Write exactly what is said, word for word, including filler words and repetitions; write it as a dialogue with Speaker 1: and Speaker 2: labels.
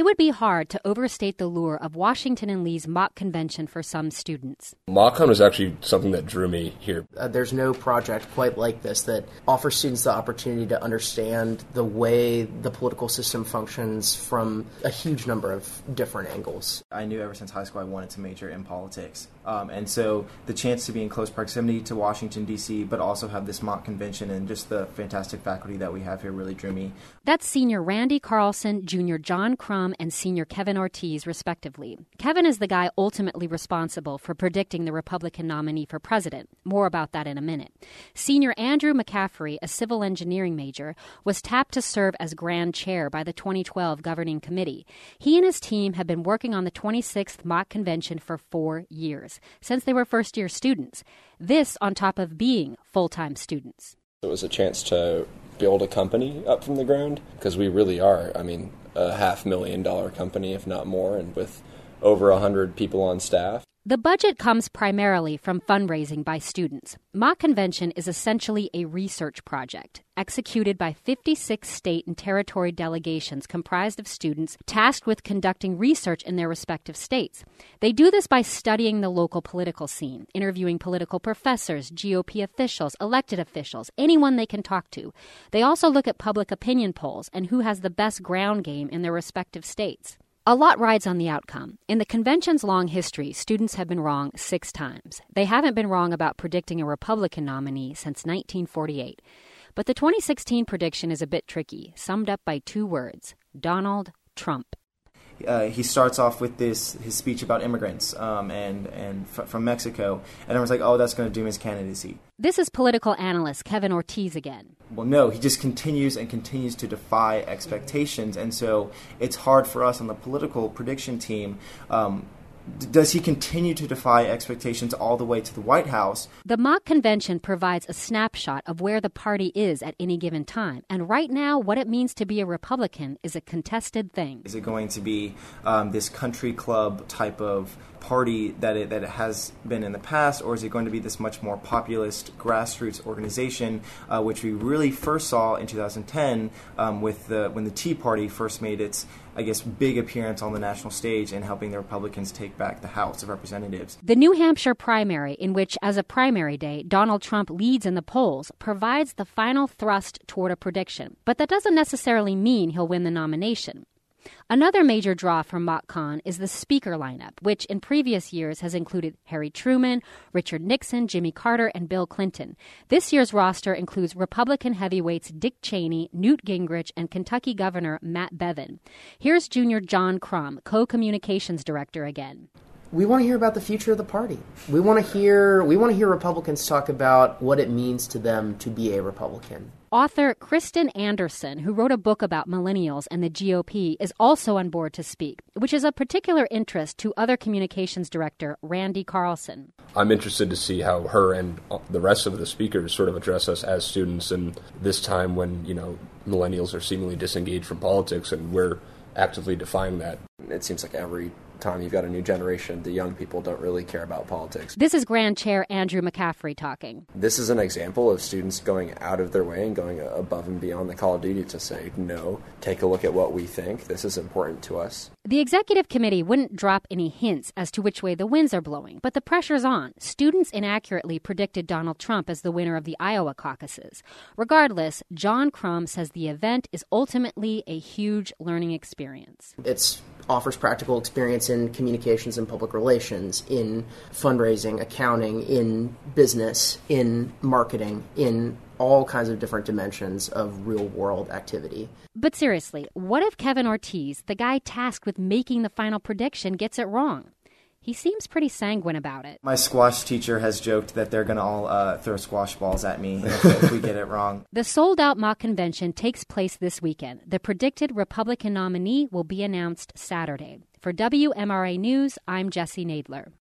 Speaker 1: It would be hard to overstate the lure of Washington and Lee's mock convention for some students.
Speaker 2: MockCon was actually something that drew me here.
Speaker 3: Uh, there's no project quite like this that offers students the opportunity to understand the way the political system functions from a huge number of different angles.
Speaker 4: I knew ever since high school I wanted to major in politics. Um, and so the chance to be in close proximity to Washington, D C, but also have this mock convention and just the fantastic faculty that we have here really drew me.
Speaker 1: That's Senior Randy Carlson, Junior John Crum, and Senior Kevin Ortiz, respectively. Kevin is the guy ultimately responsible for predicting the Republican nominee for president. More about that in a minute. Senior Andrew McCaffrey, a civil engineering major, was tapped to serve as grand chair by the twenty twelve governing committee. He and his team have been working on the twenty-sixth mock convention for four years, since they were first-year students. This on top of being full-time students.
Speaker 2: It was a chance to build a company up from the ground, because we really are, I mean, a half million dollar company, if not more, and with over one hundred people on staff.
Speaker 1: The budget comes primarily from fundraising by students. Mock Convention is essentially a research project executed by fifty-six state and territory delegations comprised of students tasked with conducting research in their respective states. They do this by studying the local political scene, interviewing political professors, G O P officials, elected officials, anyone they can talk to. They also look at public opinion polls and who has the best ground game in their respective states. A lot rides on the outcome. In the convention's long history, students have been wrong six times. They haven't been wrong about predicting a Republican nominee since nineteen forty-eight. But the twenty sixteen prediction is a bit tricky, summed up by two words: Donald Trump.
Speaker 4: Uh, he starts off with this his speech about immigrants um, and and f- from Mexico, and everyone's like, "Oh, that's going to doom his candidacy."
Speaker 1: This is political analyst Kevin Ortiz again.
Speaker 4: Well, no, he just continues and continues to defy expectations, and so it's hard for us on the political prediction team. Um, Does he continue to defy expectations all the way to the White House?
Speaker 1: The mock convention provides a snapshot of where the party is at any given time. And right now, what it means to be a Republican is a contested thing.
Speaker 4: Is it going to be um, this country club type of party that it, that it has been in the past, or is it going to be this much more populist grassroots organization, uh, which we really first saw in two thousand ten um, with the when the Tea Party first made its, I guess, big appearance on the national stage and helping the Republicans take back the House of Representatives.
Speaker 1: The New Hampshire primary, in which, as a primary day, Donald Trump leads in the polls, provides the final thrust toward a prediction. But that doesn't necessarily mean he'll win the nomination. Another major draw from MockCon is the speaker lineup, which in previous years has included Harry Truman, Richard Nixon, Jimmy Carter, and Bill Clinton. This year's roster includes Republican heavyweights Dick Cheney, Newt Gingrich, and Kentucky Governor Matt Bevin. Here's Junior John Crum, co-communications director again.
Speaker 3: We want to hear about the future of the party. We want to hear we want to hear Republicans talk about what it means to them to be a Republican.
Speaker 1: Author Kristen Anderson, who wrote a book about millennials and the G O P, is also on board to speak, which is of particular interest to other communications director Randy Carlson.
Speaker 2: I'm interested to see how her and the rest of the speakers sort of address us as students in this time when, you know, millennials are seemingly disengaged from politics, and we're actively defying that.
Speaker 5: It seems like every time you've got a new generation, the young people don't really care about politics.
Speaker 1: This is Grand Chair Andrew McCaffrey talking.
Speaker 5: This is an example of students going out of their way and going above and beyond the call of duty to say, no, take a look at what we think. This is important to us.
Speaker 1: The executive committee wouldn't drop any hints as to which way the winds are blowing, but the pressure's on. Students inaccurately predicted Donald Trump as the winner of the Iowa caucuses. Regardless, John Crum says the event is ultimately a huge learning experience.
Speaker 3: It's offers practical experience in communications and public relations, in fundraising, accounting, in business, in marketing, in all kinds of different dimensions of real-world activity.
Speaker 1: But seriously, what if Kevin Ortiz, the guy tasked with making the final prediction, gets it wrong? He seems pretty sanguine about it.
Speaker 4: My squash teacher has joked that they're going to all uh, throw squash balls at me if, if we get it wrong.
Speaker 1: The sold-out mock convention takes place this weekend. The predicted Republican nominee will be announced Saturday. For W M R A News, I'm Jesse Nadler.